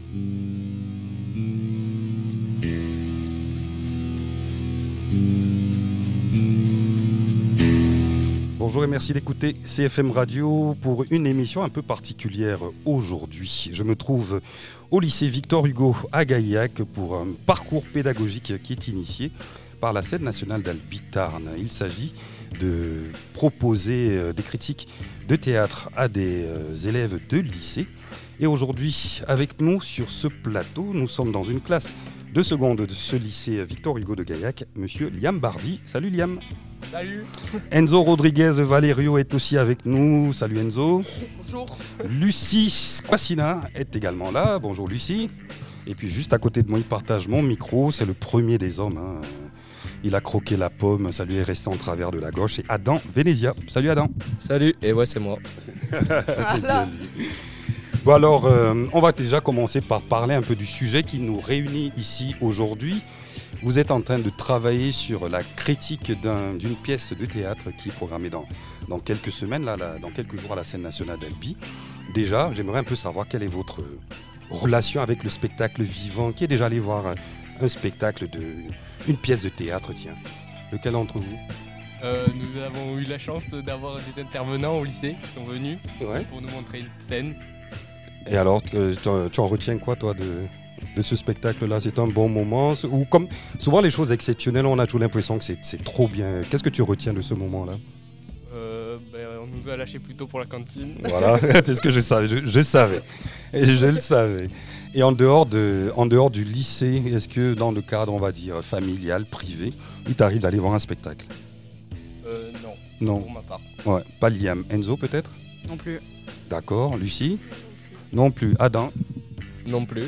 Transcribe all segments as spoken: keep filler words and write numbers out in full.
Bonjour et merci d'écouter C F M Radio pour une émission un peu particulière aujourd'hui. Je me trouve au lycée Victor Hugo à Gaillac pour un parcours pédagogique qui est initié par la scène nationale d'Albi-Tarn. Il s'agit de proposer des critiques de théâtre à des élèves de lycée. Et aujourd'hui, avec nous sur ce plateau, nous sommes dans une classe de seconde de ce lycée Victor Hugo de Gaillac, monsieur Liam Bardi. Salut Liam. Salut. Enzo Rodriguez Valerio est aussi avec nous. Salut Enzo. Bonjour. Lucie Squacina est également là. Bonjour Lucie. Et puis juste à côté de moi, il partage mon micro. C'est le premier des hommes. Hein. Il a croqué la pomme, ça lui est resté en travers de la gauche. C'est Adam Venezia. Salut Adam. Salut, et ouais c'est moi. C'est bien lui. Bon alors, euh, on va déjà commencer par parler un peu du sujet qui nous réunit ici aujourd'hui. Vous êtes en train de travailler sur la critique d'un, d'une pièce de théâtre qui est programmée dans, dans quelques semaines, là, là, dans quelques jours à la scène nationale d'Albi. Déjà, j'aimerais un peu savoir quelle est votre relation avec le spectacle vivant. Qui est déjà allé voir un, un spectacle, de, une pièce de théâtre, tiens. Lequel d'entre vous ? euh, Nous avons eu la chance d'avoir des intervenants au lycée qui sont venus ouais. pour nous montrer une scène. Et alors, tu, tu en retiens quoi, toi, de, de ce spectacle-là ? C'est un bon moment ou comme souvent les choses exceptionnelles, on a toujours l'impression que c'est, c'est trop bien. Qu'est-ce que tu retiens de ce moment-là ? euh, ben, On nous a lâchés plutôt pour la cantine. Voilà, c'est ce que je savais. Je, je savais. Et je le savais. Et en dehors, de, en dehors du lycée, est-ce que dans le cadre, on va dire, familial, privé, il t'arrive d'aller voir un spectacle ? euh, Non. Non. Pour ma part. Ouais. Pas Liam. Enzo, peut-être ? Non plus. D'accord. Lucie ? Non plus. Adam ? Non plus.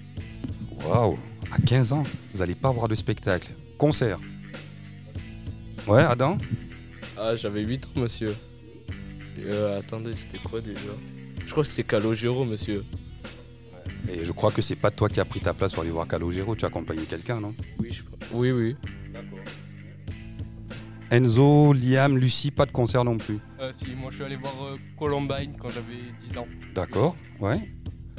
Waouh, à quinze ans, vous n'allez pas voir de spectacle. Concert. Ouais, Adam ? Ah, j'avais huit ans, monsieur. Euh, attendez, c'était quoi déjà ? Je crois que c'était Calogero, monsieur. Et je crois que c'est pas toi qui as pris ta place pour aller voir Calogero, tu as accompagné quelqu'un, non ? Oui, je crois. Oui, oui. D'accord. Enzo, Liam, Lucie, pas de concert non plus. Euh, si, moi je suis allé voir euh, Columbine quand j'avais dix ans. D'accord, ouais. Enzo ?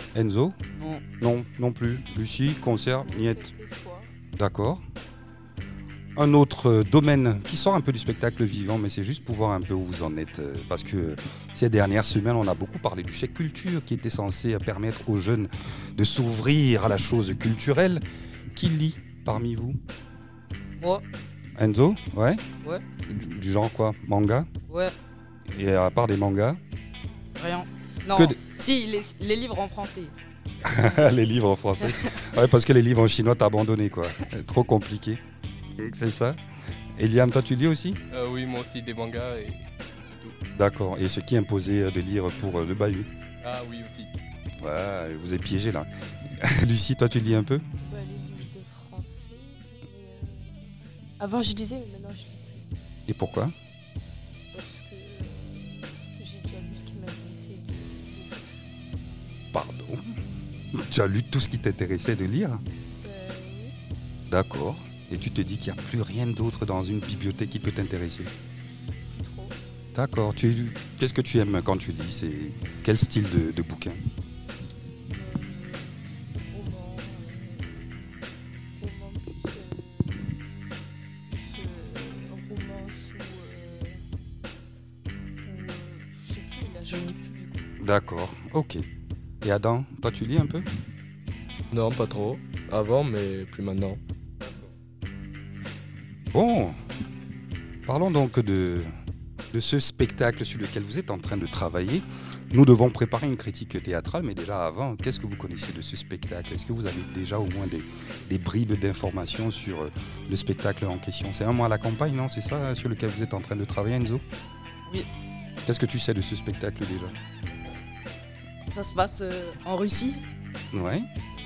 Non. Non, non plus. Lucie, concert, niet. D'accord. Un autre euh, domaine qui sort un peu du spectacle vivant, mais c'est juste pour voir un peu où vous en êtes. Euh, parce que euh, ces dernières semaines, on a beaucoup parlé du chèque culture qui était censé euh, permettre aux jeunes de s'ouvrir à la chose culturelle. Qui lit parmi vous ? Moi. Enzo ? Ouais ? Ouais. Du, du genre quoi ? Manga ? Ouais. Et à part des mangas ? Rien. Non. Que de... Si, les, les livres en français. Les livres en français. Ouais, parce que les livres en chinois, t'as abandonné, quoi. C'est trop compliqué. C'est ça. Et Liam, toi, tu lis aussi ? euh, Oui, moi aussi, des mangas et c'est tout. D'accord. Et ce qui imposait de lire pour le bahut ? Ah oui, aussi. Ouais, je vous ai piégé, là. Lucie, toi, tu lis un peu ? Bah, les livres de français. Et euh... Avant, je lisais, mais maintenant, je lis plus. Et pourquoi ? Parce que euh, j'ai déjà lu ce qui m'intéressait de, de... Pardon ? Tu as lu tout ce qui t'intéressait de lire ? Euh, oui. D'accord. Et tu te dis qu'il n'y a plus rien d'autre dans une bibliothèque qui peut t'intéresser ? Plus trop. D'accord. Tu... Qu'est-ce que tu aimes quand tu lis ? C'est... Quel style de, de bouquin ? Euh, roman. Euh, roman plus. Euh, plus euh, romance ou. Euh, ou euh, je sais plus, là, je lis plus du coup. D'accord. Ok. Et Adam, toi, tu lis un peu ? Non, pas trop. Avant, mais plus maintenant. Bon, parlons donc de, de ce spectacle sur lequel vous êtes en train de travailler. Nous devons préparer une critique théâtrale, mais déjà avant, qu'est-ce que vous connaissez de ce spectacle ? Est-ce que vous avez déjà au moins des, des bribes d'informations sur le spectacle en question ? C'est un mois à la campagne, non ? C'est ça sur lequel vous êtes en train de travailler, Enzo ? Oui. Qu'est-ce que tu sais de ce spectacle déjà ? Ça se passe euh, en Russie. Ouais.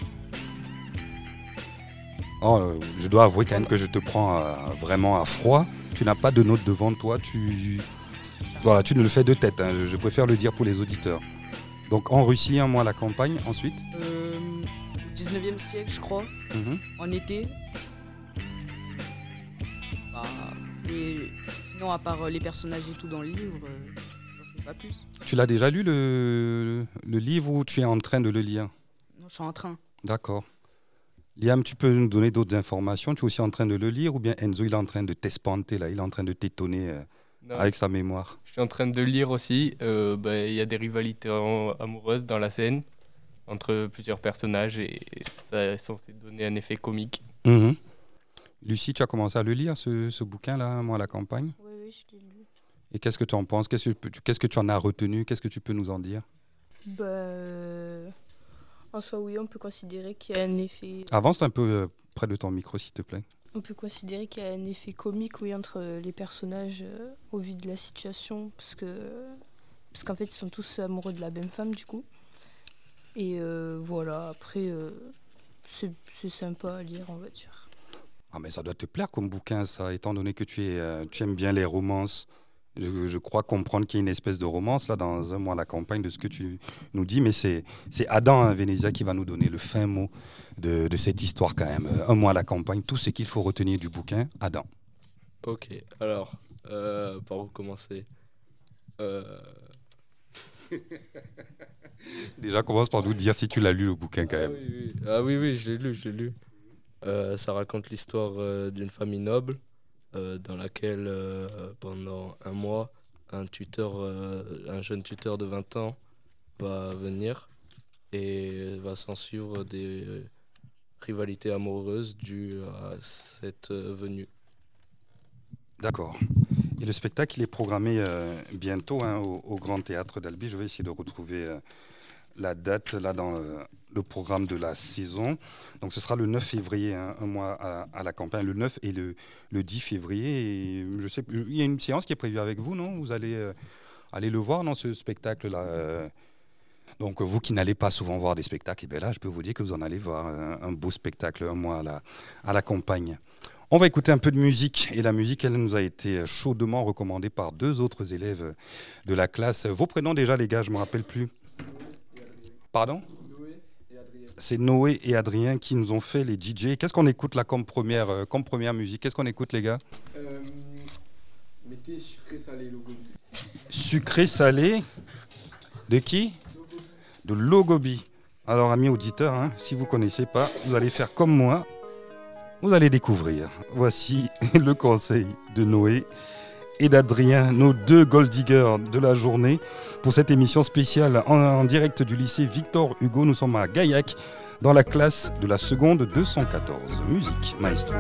Oh, euh, je dois avouer quand même que je te prends euh, vraiment à froid. Tu n'as pas de notes devant toi. Tu, voilà, tu ne le fais de tête. Hein. Je, je préfère le dire pour les auditeurs. Donc en Russie, un mois à la campagne. Ensuite Euh, au dix-neuvième siècle, je crois. Mhm. En été. Bah, les... Sinon, à part euh, les personnages et tout dans le livre, euh, j'en sais pas plus. Tu l'as déjà lu le, le livre ou tu es en train de le lire ? Non, je suis en train. D'accord. Liam, tu peux nous donner d'autres informations? Tu es aussi en train de le lire ou bien Enzo, il est en train de t'espanter, là, il est en train de t'étonner euh, avec sa mémoire? Je suis en train de lire aussi. Euh, bah, y a des rivalités en- amoureuses dans la scène entre plusieurs personnages et ça est censé donner un effet comique. Mhm. Lucie, tu as commencé à le lire, ce, ce bouquin-là, Moi à la campagne? Oui, oui, je l'ai lu. Et qu'est-ce que tu en penses? Qu'est-ce que, tu- qu'est-ce que tu en as retenu? Qu'est-ce que tu peux nous en dire? Bah, euh, en soi, oui, on peut considérer qu'il y a un effet. Avance un peu euh, près de ton micro, s'il te plaît. On peut considérer qu'il y a un effet comique, oui, entre euh, les personnages euh, au vu de la situation, parce que parce qu'en fait, ils sont tous amoureux de la même femme, du coup. Et euh, voilà, après, euh, c'est c'est sympa à lire, on va dire. Ah, mais ça doit te plaire comme bouquin, ça, étant donné que tu, es, euh, tu aimes bien les romances. Je, je crois comprendre qu'il y a une espèce de romance là dans Un mois à la campagne de ce que tu nous dis, mais c'est, c'est Adam hein, Venezia qui va nous donner le fin mot de, de cette histoire quand même. Un mois à la campagne, tout ce qu'il faut retenir du bouquin, Adam. Ok, alors, euh, par où commencer euh... Déjà, commence par nous dire si tu l'as lu le bouquin quand ah, même. oui, oui. Ah oui, oui, je l'ai lu, je l'ai lu. Euh, ça raconte l'histoire euh, d'une famille noble euh, dans laquelle, euh, pendant un mois, un tuteur, euh, un jeune tuteur de vingt ans va venir et va s'en suivre des euh, rivalités amoureuses dues à cette euh, venue. D'accord. Et le spectacle, il est programmé euh, bientôt hein, au, au Grand Théâtre d'Albi. Je vais essayer de retrouver euh, la date là dans euh, le programme de la saison. Donc ce sera le neuf février, hein, un mois à, à la campagne, le neuf et le, le dix février. Et je sais, il y a une séance qui est prévue avec vous, non? Vous allez euh, aller le voir dans ce spectacle-là. euh. Donc vous qui n'allez pas souvent voir des spectacles, et bien là, je peux vous dire que vous en allez voir un, un beau spectacle, un mois à la, à la campagne. On va écouter un peu de musique, et la musique, elle nous a été chaudement recommandée par deux autres élèves de la classe. Vos prénoms déjà, les gars, je ne me rappelle plus. Pardon? C'est Noé et Adrien qui nous ont fait les D J. Qu'est-ce qu'on écoute là comme première, euh, comme première musique? Qu'est-ce qu'on écoute, les gars? euh, Mettez sucré-salé, Logobi. Sucré-salé de qui? De Logobi. Alors, amis auditeurs, hein, si vous ne connaissez pas, vous allez faire comme moi. Vous allez découvrir. Voici le conseil de Noé et d'Adrien, nos deux gold diggers de la journée, pour cette émission spéciale en, en direct du lycée Victor Hugo. Nous sommes à Gaillac, dans la classe de la seconde deux cent quatorze. Musique, maestro.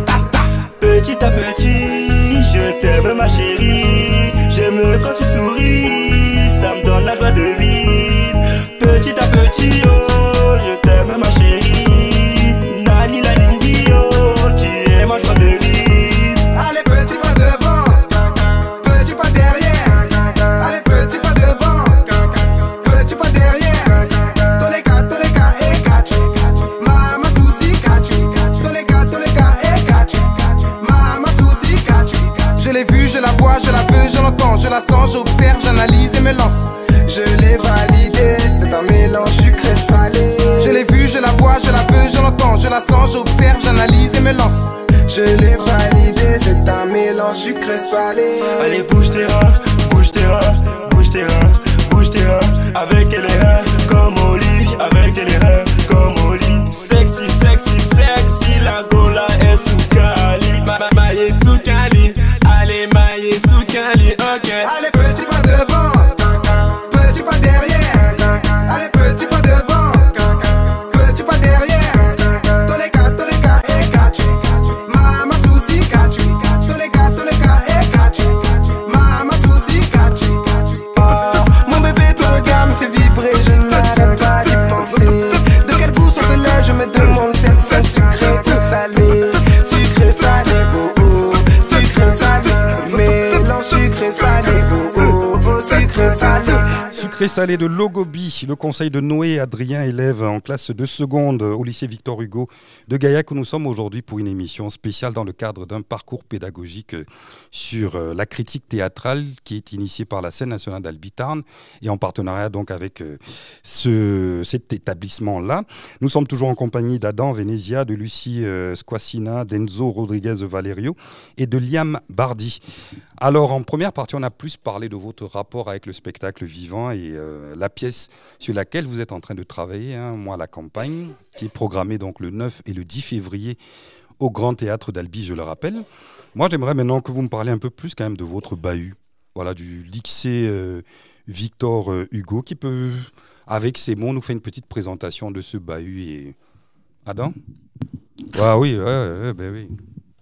Petit à petit, je t'aime ma chérie. J'aime quand tu souris. veux, je l'entends, je la sens, j'observe, j'analyse et me lance. Je l'ai validé, c'est un mélange sucré-salé. Je l'ai vu, je la vois, je la veux, je l'entends, je la sens, j'observe, j'analyse et me lance. Je l'ai validé, c'est un mélange sucré-salé. Allez, bouge tes reins, bouge tes reins, bouge tes reins, bouge tes reins. Avec les reins comme au lit, avec les reins comme au lit. Sexy, sexy, sexy, la gola est sous Cali. Ma ma maille sous Cali, allez maille sous Cali, ok. Allez, petit pas devant, petit pas derrière. Allez, petit pas devant, petit pas derrière. Toleka, toleka, et kachu. Mama souci, kachu. Toleka, toleka, et kachu. Mama souci, kachu. Mon bébé, ton regard me fait vibrer, je n'arrête pas d'y penser. De quel goût sont-elles, je me demande si elles sont sucrées ou salées. Sucré, salé, oh oh. Sucré, salé, mélange sucré, salé, oh oh. Oh, sucré, salé. Sucré salé de Logobi, le conseil de Noé et Adrien, élèves en classe de seconde au lycée Victor Hugo de Gaillac, où nous sommes aujourd'hui pour une émission spéciale dans le cadre d'un parcours pédagogique sur la critique théâtrale qui est initiée par la Scène nationale d'Albi-Tarn et en partenariat donc avec ce, cet établissement-là. Nous sommes toujours en compagnie d'Adam Venezia, de Lucie euh, Squacina, d'Enzo Rodriguez Valerio et de Liam Bardi. Alors en première partie, on a plus parlé de votre rapport avec le spectacle vivant et euh, la pièce sur laquelle vous êtes en train de travailler, hein, Moi la campagne, qui est programmée donc le neuf et le dix février au Grand Théâtre d'Albi, je le rappelle. Moi, j'aimerais maintenant que vous me parliez un peu plus quand même de votre bahut, voilà, du lycée euh, Victor euh, Hugo, qui peut, avec ses mots, nous faire une petite présentation de ce bahut. Et... Adam ? Ah oui, ouais, ouais, ouais, ben oui.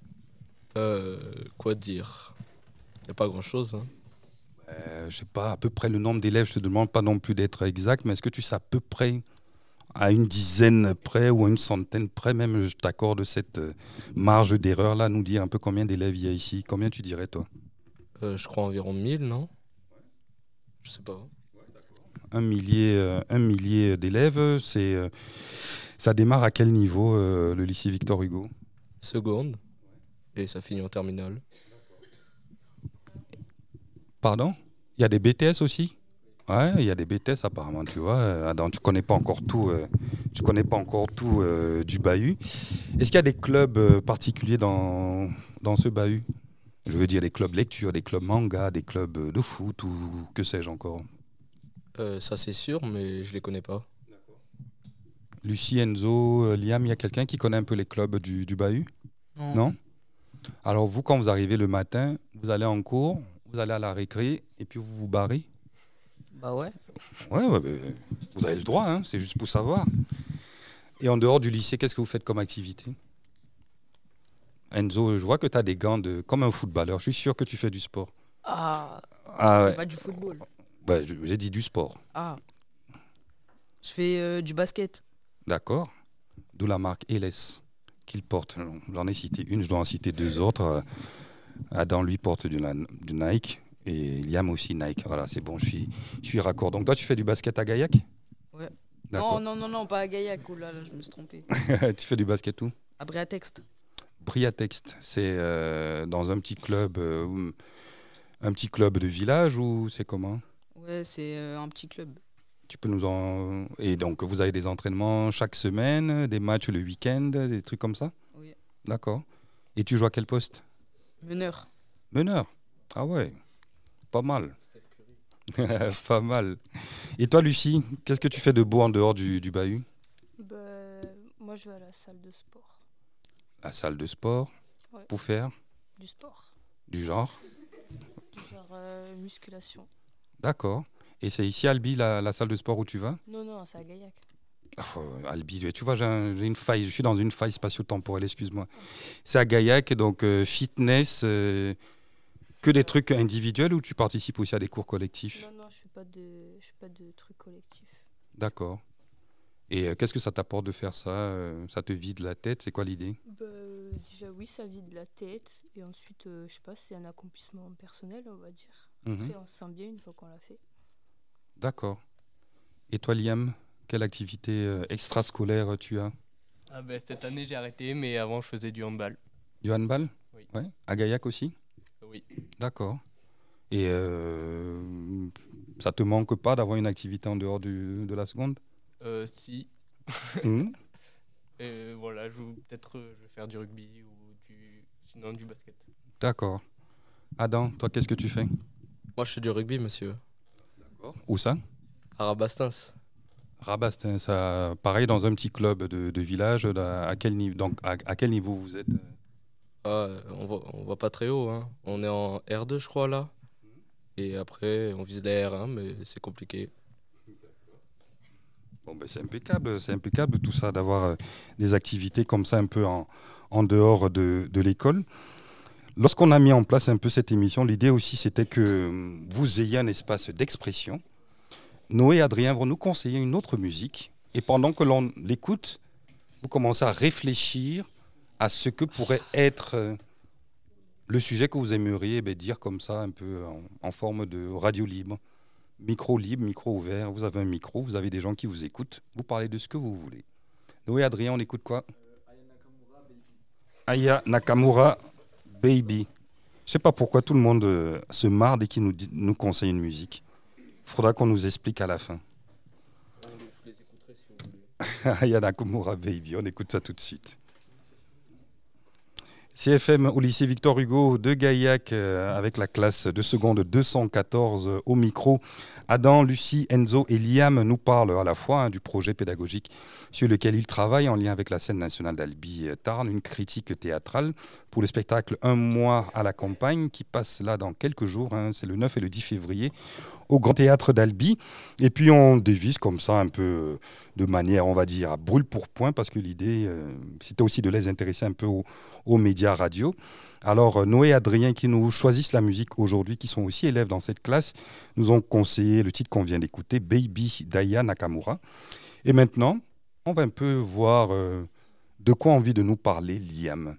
Euh, quoi dire? Il n'y a pas grand-chose. Hein. Euh, je sais pas, à peu près le nombre d'élèves, je te demande pas non plus d'être exact, mais est-ce que tu sais à peu près, à une dizaine près ou à une centaine près, même je t'accorde cette marge d'erreur-là, nous dire un peu combien d'élèves il y a ici? Combien tu dirais, toi? Euh, je crois environ mille, non? Je sais pas. Un millier, euh, un millier d'élèves, c'est, euh, ça démarre à quel niveau, euh, le lycée Victor Hugo? Seconde. Et ça finit en terminale. Pardon? Il y a des B T S aussi? Ouais, il y a des B T S apparemment, tu vois. Euh, Adam, tu connais pas encore tout, euh, tu connais pas encore tout euh, du bahut. Est-ce qu'il y a des clubs euh, particuliers dans, dans ce bahut? Je veux dire des clubs lecture, des clubs manga, des clubs de foot ou que sais-je encore? Euh, ça c'est sûr, mais je les connais pas. Lucie, Enzo, euh, Liam, il y a quelqu'un qui connaît un peu les clubs du, du bahut? Non. Non? Alors vous, quand vous arrivez le matin, vous allez en cours, vous allez à la récré et puis vous vous barrez? Bah ouais. Ouais, ouais, mais vous avez le droit, hein, c'est juste pour savoir. Et en dehors du lycée, qu'est-ce que vous faites comme activité? Enzo, je vois que tu as des gants de, comme un footballeur. Je suis sûr que tu fais du sport. Ah, Ah c'est ouais. pas du football. Ouais, je- j'ai dit du sport. Ah. Je fais euh, du basket. D'accord. D'où la marque Eles qu'il porte. J'en ai cité une, je dois en citer deux autres. Euh, Adam, lui, porte du, na- du Nike. Et Liam aussi Nike. Voilà, c'est bon, je suis, je suis raccord. Donc toi, tu fais du basket à Gaillac? Ouais. D'accord. Non, non, non, non, pas à Gaillac. Oh là là, je me suis trompé. Tu fais du basket où? À Bréatext. Briatext, c'est euh, dans un petit club, euh, où- un petit club de village ou c'est comment? Ouais, c'est euh, un petit club. Tu peux nous en... Et donc, vous avez des entraînements chaque semaine, des matchs le week-end, des trucs comme ça? Oui. D'accord. Et tu joues à quel poste? Meneur. Meneur. Ah ouais, pas mal. Pas mal. Et toi, Lucie, qu'est-ce que tu fais de beau en dehors du, du bahut? Bah, moi, je vais à la salle de sport. La salle de sport, Ouais. pour faire Du sport. du genre? Du genre euh, musculation. D'accord. Et c'est ici, Albi, la, la salle de sport où tu vas? Non, non, c'est à Gaillac. Oh, Albi, tu vois, j'ai un- j'ai une faille, je suis dans une faille spatio-temporelle, excuse-moi. C'est à Gaillac, donc euh, fitness, euh, que des trucs individuels ou tu participes aussi à des cours collectifs? Non, non, je fais pas de, je fais pas de trucs collectifs. D'accord. Et euh, qu'est-ce que ça t'apporte de faire ça? euh, Ça te vide la tête? C'est quoi l'idée? Bah, euh, déjà, oui, ça vide la tête. Et ensuite, euh, je sais pas, c'est un accomplissement personnel, on va dire. Mhm. Après, on se sent bien une fois qu'on l'a fait. D'accord. Et toi, Liam, quelle activité euh, extrascolaire euh, tu as? Ah ben, cette année, j'ai arrêté, mais avant, je faisais du handball. Du handball? Oui. Ouais. À Gaillac aussi? Oui. D'accord. Et euh, ça te manque pas d'avoir une activité en dehors du- de la seconde? Euh, si. Mhm. Et voilà, je vais peut-être euh, je vais faire du rugby ou du, sinon du basket. D'accord. Adam, toi, qu'est-ce que tu fais? Moi, je fais du rugby, monsieur. Où ça? À Rabastens. Rabastens, ça, pareil, dans un petit club de, de village. À, à quel niveau, donc, à, à quel niveau vous êtes? Ah, on va, on va pas très haut, hein. On est en R deux, je crois, là. Et après, on vise la R un, mais c'est compliqué. Bon, ben, c'est impeccable, c'est impeccable tout ça, d'avoir euh, des activités comme ça un peu en, en dehors de, de l'école. Lorsqu'on a mis en place un peu cette émission, l'idée aussi c'était que euh, vous ayez un espace d'expression. Noé et Adrien vont nous conseiller une autre musique et pendant que l'on l'écoute, vous commencez à réfléchir à ce que pourrait être euh, le sujet que vous aimeriez ben, dire comme ça, un peu en, en forme de radio libre. Micro libre, micro ouvert, vous avez un micro, vous avez des gens qui vous écoutent, vous parlez de ce que vous voulez. Noé, Adrien, on écoute quoi? Aya Nakamura, Baby. Je sais pas pourquoi tout le monde euh, se marre dès qu'il nous, dit- nous conseille une musique. Il faudra qu'on nous explique à la fin. On les écouterait si vous voulez. Aya Nakamura, Baby, on écoute ça tout de suite. C F M au lycée Victor Hugo de Gaillac euh, avec la classe de seconde deux cent quatorze euh, au micro. Adam, Lucie, Enzo et Liam nous parlent à la fois hein, du projet pédagogique sur lequel ils travaillent en lien avec la scène nationale d'Albi-Tarn, une critique théâtrale pour le spectacle Un mois à la campagne qui passe là dans quelques jours, hein, c'est le neuf et le dix février au Grand Théâtre d'Albi. Et puis on dévise comme ça un peu euh, de manière, on va dire, à brûle pour point parce que l'idée, euh, c'était aussi de les intéresser un peu au aux médias radio. Alors euh, Noé et Adrien qui nous choisissent la musique aujourd'hui, qui sont aussi élèves dans cette classe, nous ont conseillé le titre qu'on vient d'écouter, Baby d'Aya Nakamura. Et maintenant, on va un peu voir euh, de quoi a envie de nous parler Liam.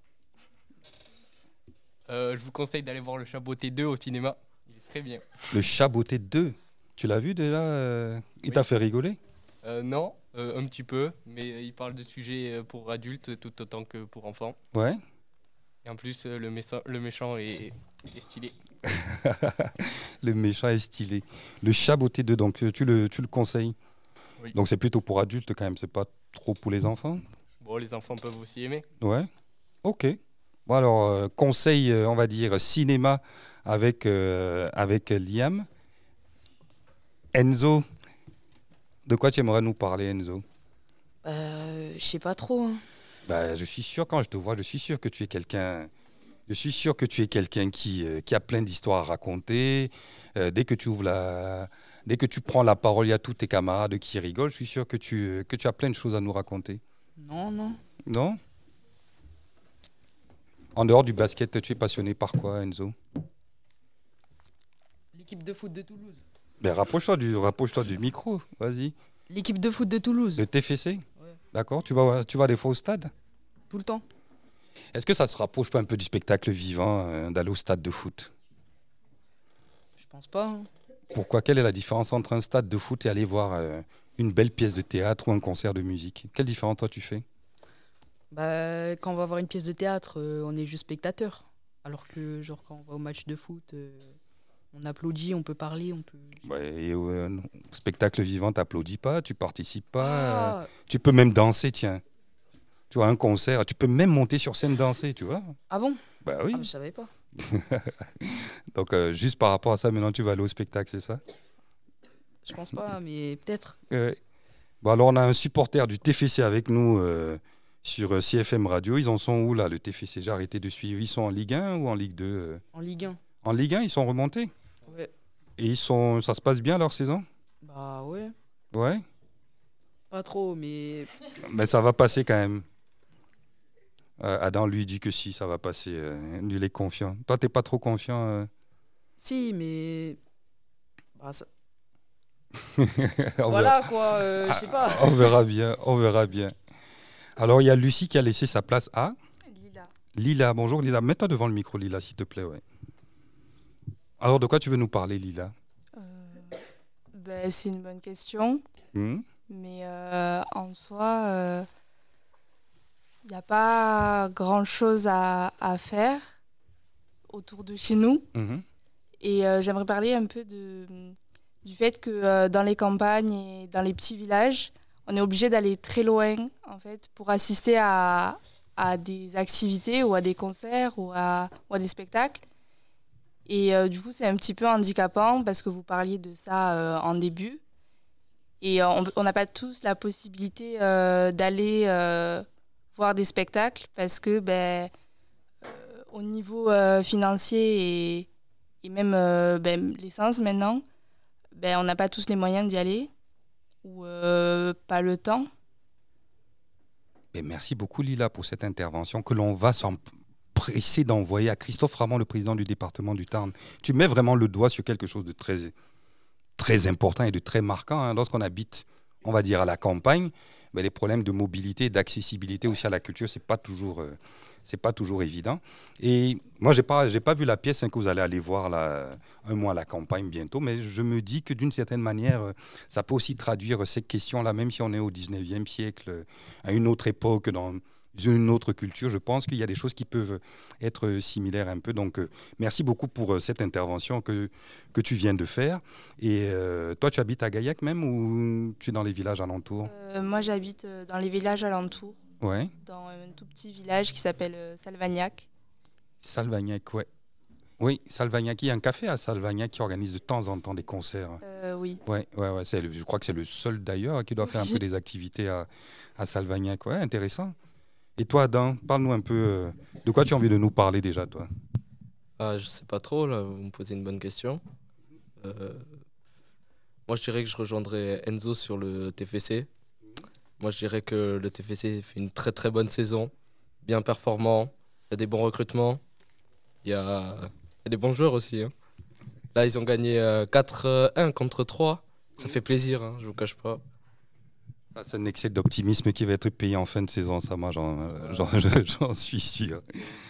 Euh, je vous conseille d'aller voir le Chaboté deux au cinéma. Il est très bien. Le Chaboté deux, tu l'as vu déjà euh, Il Oui. t'a fait rigoler? Euh, non, euh, un petit peu, mais il parle de sujets euh, pour adultes tout autant que pour enfants. Ouais. Et en plus, euh, le, méchant, le méchant est, est stylé. Le méchant est stylé. Le Chaboté deux, donc euh, tu le, tu le conseilles? Oui. Donc c'est plutôt pour adultes quand même, c'est pas trop pour les enfants? Bon, les enfants peuvent aussi aimer. Ouais, ok. Bon alors, euh, conseil, euh, on va dire, cinéma avec, euh, avec Liam. Enzo, de quoi tu aimerais nous parler, Enzo? Euh, je sais pas trop. hein. Bah, je suis sûr, quand je te vois, je suis sûr que tu es quelqu'un... Je suis sûr que tu es quelqu'un qui, euh, qui a plein d'histoires à raconter. Euh, dès que tu ouvres la... Dès que tu prends la parole, il y a tous tes camarades qui rigolent. Je suis sûr que tu, que tu as plein de choses à nous raconter. Non, non. Non? En dehors du basket, tu es passionné par quoi, Enzo? L'équipe de foot de Toulouse. Ben, rapproche-toi du, rapproche-toi du micro, vas-y. L'équipe de foot de Toulouse. Le T F C? Ouais. D'accord, tu vas, tu vas des fois au stade? Tout le temps. Est-ce que ça se rapproche pas un peu du spectacle vivant euh, d'aller au stade de foot? Je pense pas. hein. Pourquoi? Quelle est la différence entre un stade de foot et aller voir euh, une belle pièce de théâtre ou un concert de musique? Quelle différence toi tu fais? Bah, quand on va voir une pièce de théâtre, euh, on est juste spectateur. Alors que, genre, quand on va au match de foot, euh, on applaudit, on peut parler, on peut. Ouais, et au euh, spectacle vivant, t'applaudis pas, tu participes pas, euh, Ah, tu peux même danser, tiens. Tu vois, un concert, tu peux même monter sur scène danser, tu vois? ah bon Bah oui. Ah, je savais pas. Donc euh, juste par rapport à ça, maintenant tu vas aller au spectacle, c'est ça? Je pense pas, mais peut-être. Ouais. Bon, alors on a un supporter du T F C avec nous euh, sur euh, C F M Radio. Ils en sont où là, le T F C? J'ai arrêté de suivre. Ils sont en Ligue un ou en Ligue deux euh En Ligue un. En Ligue un, ils sont remontés. Ouais. Et ils sont, ça se passe bien leur saison? Bah ouais. Ouais. Pas trop, mais. Mais ça va passer quand même. Euh, Adam lui dit que si, ça va passer. euh, lui, il est confiant. Toi, t'es pas trop confiant euh Si, mais. Bah, ça- on, verra, Voilà quoi, euh, je sais pas. on verra bien, on verra bien. Alors, il y a Lucie qui a laissé sa place à Lila. Lila. Bonjour Lila. Mets-toi devant le micro, Lila, s'il te plaît. Ouais. Alors, de quoi tu veux nous parler, Lila? Euh, ben, c'est une bonne question, Hmm. mais euh, en soi, il n'y a pas grand-chose à, à faire autour de chez nous. Mhm. Et euh, j'aimerais parler un peu de, du fait que euh, dans les campagnes et dans les petits villages, on est obligé d'aller très loin en fait, pour assister à, à des activités ou à des concerts ou à, ou à des spectacles. Et euh, du coup, c'est un petit peu handicapant parce que vous parliez de ça euh, en début. Et euh, on n'a pas tous la possibilité euh, d'aller euh, voir des spectacles parce que ben, euh, au niveau euh, financier et Et même euh, ben, l'essence maintenant, ben, on n'a pas tous les moyens d'y aller ou euh, pas le temps. Et merci beaucoup Lila pour cette intervention que l'on va s'empresser d'envoyer à Christophe Ramon, le président du département du Tarn. Tu mets vraiment le doigt sur quelque chose de très, très important et de très marquant. Hein. Lorsqu'on habite, on va dire, à la campagne, ben, les problèmes de mobilité, d'accessibilité aussi à la culture, c'est pas toujours... Euh, c'est pas toujours évident. Et moi, j'ai pas, j'ai pas vu la pièce hein, que vous allez aller voir là, un mois à la campagne bientôt, mais je me dis que d'une certaine manière, ça peut aussi traduire ces questions-là, même si on est au dix-neuvième siècle, à une autre époque, dans une autre culture. Je pense qu'il y a des choses qui peuvent être similaires un peu. Donc, euh, merci beaucoup pour euh, cette intervention que, que tu viens de faire. Et euh, toi, tu habites à Gaillac même ou tu es dans les villages alentours ? euh, Moi, j'habite dans les villages alentours. Ouais. Dans un tout petit village qui s'appelle euh, Salvagnac. Salvagnac, ouais. Oui, Salvagnac. Il y a un café à Salvagnac qui organise de temps en temps des concerts. Euh, oui. Ouais, ouais, ouais. C'est le, je crois que c'est le seul d'ailleurs qui doit faire un peu des activités à, à Salvagnac. Ouais, intéressant. Et toi, Adam, parle-nous un peu. Euh, de quoi tu as envie de nous parler déjà, toi ? Ah, je sais pas trop, là, vous me posez une bonne question. Euh, moi, je dirais que je rejoindrais Enzo sur le T F C. Moi, je dirais que le T F C fait une très très bonne saison, bien performant, il y a des bons recrutements, il y a, il y a des bons joueurs aussi. Hein. Là, ils ont gagné euh, quatre un contre trois, ça fait plaisir, hein, je vous cache pas. Ah, c'est un excès d'optimisme qui va être payé en fin de saison, ça, moi, j'en, j'en, j'en suis sûr.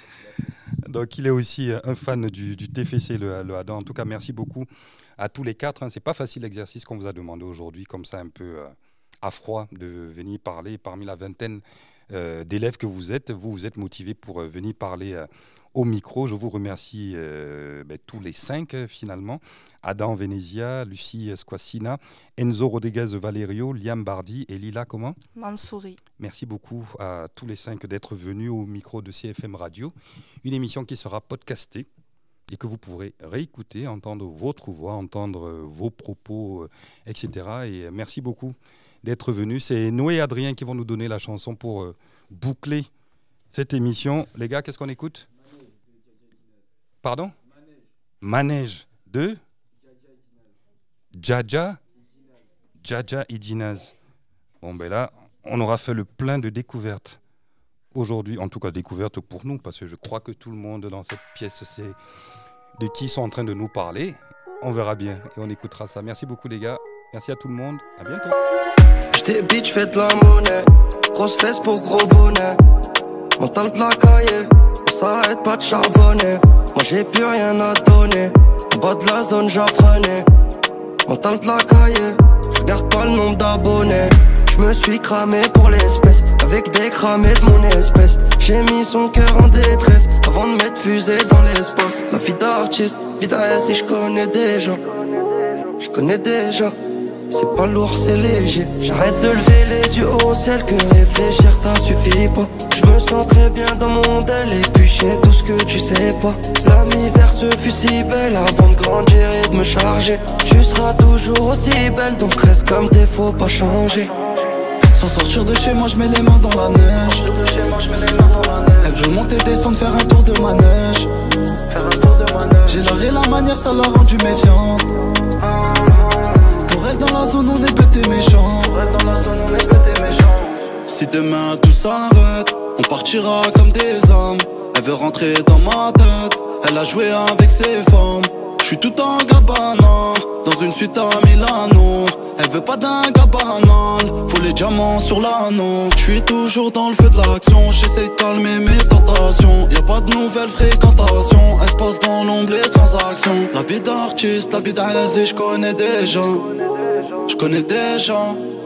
Donc, il est aussi un fan du, du T F C, le, le Adam. En tout cas, merci beaucoup à tous les quatre. Hein. C'est pas facile l'exercice qu'on vous a demandé aujourd'hui, comme ça, un peu... Euh, à froid de venir parler parmi la vingtaine euh, d'élèves que vous êtes. Vous, vous êtes motivés pour euh, venir parler euh, au micro. Je vous remercie euh, ben, tous les cinq euh, finalement. Adam Venezia, Lucie Squassina, Enzo Rodriguez Valerio, Liam Bardi et Lila comment ? Mansouri. Merci beaucoup à tous les cinq d'être venus au micro de C F M Radio. Une émission qui sera podcastée et que vous pourrez réécouter, entendre votre voix, entendre euh, vos propos, euh, et cetera. Et euh, merci beaucoup d'être venus. C'est Noé et Adrien qui vont nous donner la chanson pour euh, boucler cette émission. Les gars, qu'est-ce qu'on écoute ? Pardon ? Manège de Djaja Djaja Idinaz. Bon, ben là, on aura fait le plein de découvertes aujourd'hui. En tout cas, découvertes pour nous, parce que je crois que tout le monde dans cette pièce sait de qui ils sont en train de nous parler. On verra bien et on écoutera ça. Merci beaucoup, les gars. Merci à tout le monde. À bientôt. J't'ai bitch, fais de la monnaie. Grosse fesse pour gros bonnet. Mental de la cahier. On s'arrête pas de charbonner. Moi j'ai plus rien à donner. En bas de la zone j'apprenais. Mental de la cahier. J'regarde pas le nombre d'abonnés. J'me suis cramé pour l'espèce. Avec des cramés de mon espèce. J'ai mis son cœur en détresse. Avant de mettre fusée dans l'espace. La vie d'artiste, vie d'A S et j'connais déjà. J'connais déjà. C'est pas lourd, c'est léger. J'arrête de lever les yeux au ciel, que réfléchir ça suffit pas. Je me sens très bien dans mon del et puis j'ai tout ce que tu sais pas. La misère se fut si belle avant de grandir et de me charger. Tu seras toujours aussi belle, donc reste comme t'es, faut pas changer. Sans sortir de chez moi, je mets les mains dans la neige. Elle veut monter, descendre, faire un tour de manège. J'ai l'art et la manière, ça l'a rendu méfiante. Pour elle dans la zone on est bête et méchant. Pour elle dans la zone on est bête et méchant. Si demain tout s'arrête, on partira comme des hommes. Elle veut rentrer dans ma tête, elle a joué avec ses formes. J'suis tout en Gabbana, dans une suite à Milano. Elle veut pas d'un gars banal, faut les diamants sur l'anneau. J'suis toujours dans le feu de l'action, j'essaie de calmer mes tentations. Y'a pas de nouvelles fréquentations, elle se passe dans l'ombre les transactions. La vie d'artiste, la vie d'A S, j'connais déjà. J'connais déjà,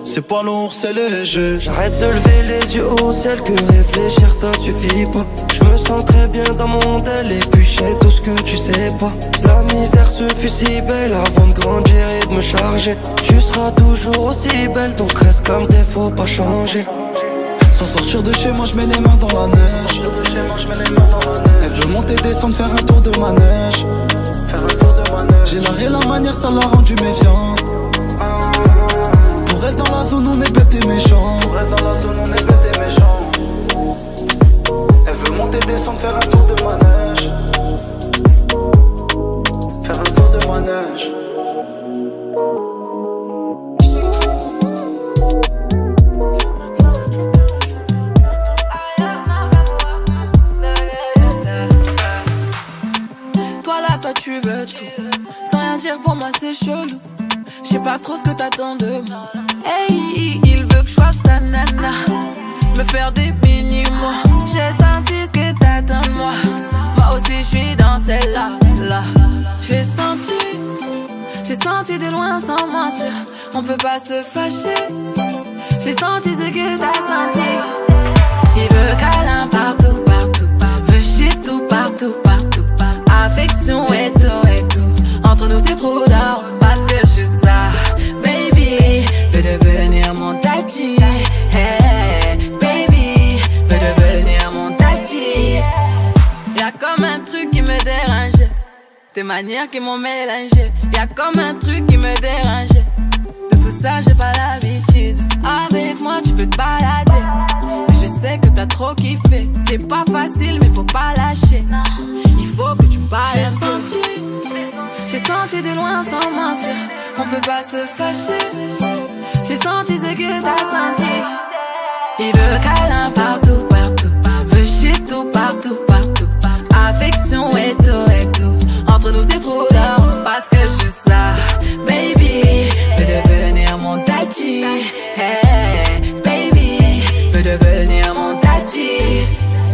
C'est pas lourd, c'est léger. J'arrête de lever les yeux au ciel, que réfléchir ça suffit pas. Je me sens très bien dans mon del et puis je sais tout ce que tu sais pas. La misère se fut si belle avant de grandir et de me charger. Tu seras toujours aussi belle, donc reste comme t'es, faut pas changer. Sans sortir de chez moi, je mets les mains dans la neige. Elle veut monter, descendre, faire un tour de manège. J'ai l'art et la manière, ça l'a rendu méfiante. Pour elle dans la zone, on est bête et méchant. Pour elle dans la zone, on est bête et méchant. Elle veut monter, descendre, faire un tour de manège. Faire un tour de manège. Toi tu veux tout, sans rien dire pour moi c'est chelou. J'sais pas trop ce que t'attends de moi. Hey, il veut que je sois sa nana, me faire des mini-mois. J'ai senti ce que t'attends de moi. Moi aussi j'suis dans celle-là, là. J'ai senti, j'ai senti de loin sans mentir. On peut pas se fâcher. J'ai senti ce que t'as senti. Il veut câlin partout, partout. Veut shit tout, partout, partout. Affection et tout, et tout. Entre nous c'est trop d'or, parce que je suis ça. Baby, veux devenir mon tati. Hey, baby, veux devenir mon tati. Y'a comme un truc qui me dérange, tes manières qui m'ont mélangé. Y'a comme un truc qui me dérange. De tout ça j'ai pas l'habitude. Avec moi tu peux te balader, mais je sais que t'as trop kiffé. C'est pas facile mais faut pas lâcher. Il faut que tu parles. J'ai senti, j'ai senti de loin sans mentir. On peut pas se fâcher. J'ai senti ce que t'as senti. Il veut câlin partout, partout. Veut shit tout, partout, partout. Affection et tout, et tout. Entre nous c'est trop d'or, parce que je suis ça. Baby, veux devenir mon tati. Hey, baby, veux devenir mon tati.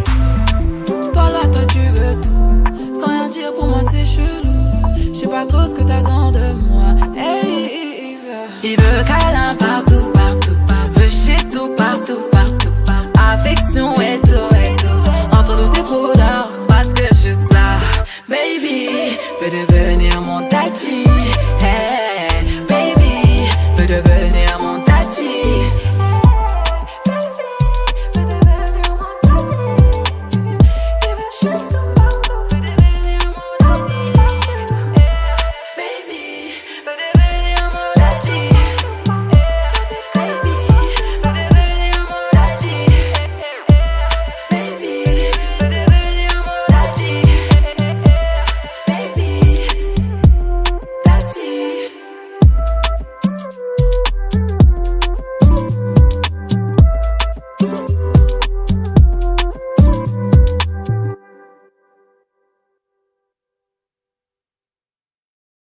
Toi là, toi tu veux tout, sans rien dire pour moi c'est chelou. J'sais pas trop ce que t'attends de moi. Hey, il veut, il veut câlin partout, partout. Veut shit tout, partout, partout. Affection et tout, et tout. Entre nous c'est trop d'or, parce que je suis ça. Baby, veux devenir mon tati. Hey, baby, veux devenir